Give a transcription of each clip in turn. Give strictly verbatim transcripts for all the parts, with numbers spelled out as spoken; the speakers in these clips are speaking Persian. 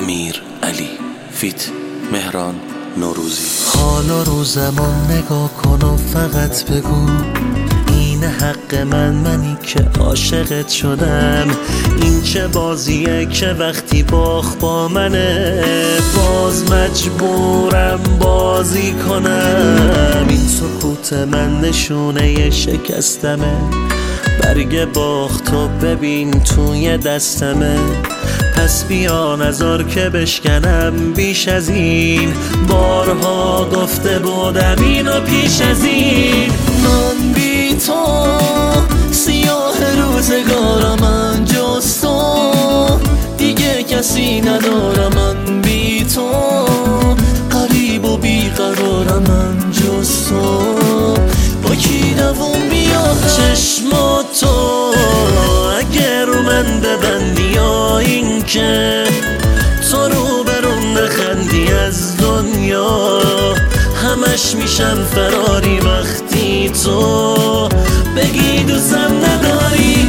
امیرعلی فیت مهران نوروزی. حالا رو زمان نگاه کن و فقط بگو این حق من، منی که عاشقت شدم. این چه بازیه که وقتی باخت با منه باز مجبورم بازی کنم. این سکوت من نشونه شکستمه، برگ باختو ببین توی دستمه. پس بیا نذار که بشکنم بیش از این، بارها گفته بودم اینو پیش از این. من بی تو سیاه روزگارم، من جز تو دیگه کسی ندارم. من بی تو غریب و بیقرارم، من جز تو با کی دووم بیارم. چشماتو اگر رو من ببندی یا این که تو رو برون نخندی از دنیا، همش میشم فراری وقتی تو بگی دوستم نداری.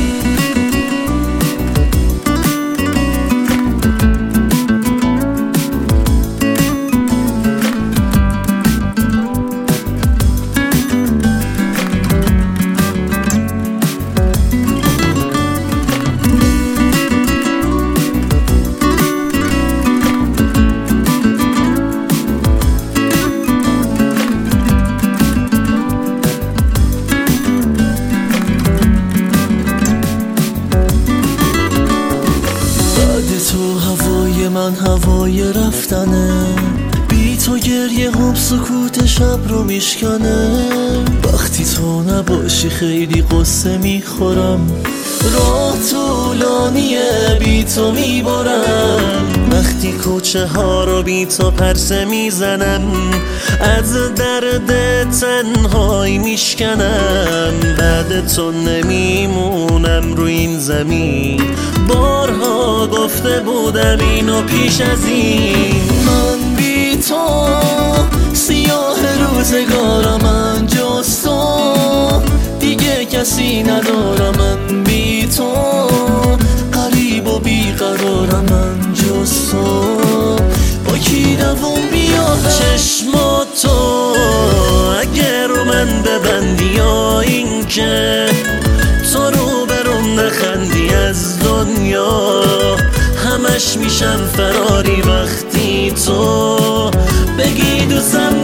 تو هوای من هوای رفتنه، بی تو گریه هم سکوت شب رو میشکنه. وقتی تو نباشی خیلی قصه میخورم، راه طولانیه بی تو میبارم. وقتی کوچه ها رو بی تو پرسه میزنم، از درد تنهایی میشکنم. بعد تو نمیمونم رو این زمین، بارها گفته بودم اینو پیش از این. من بی تو سیاه روزگارم، من جز تو دیگه کسی ندارم. من بی تو غریب و بیقرارم، من جز تو با کی دووم بیارم. چشماتو اگر رو من ببندی یا این که تو رو برون نخندی از دنیا، همش میشم فراری وقتی تو بگی دوستم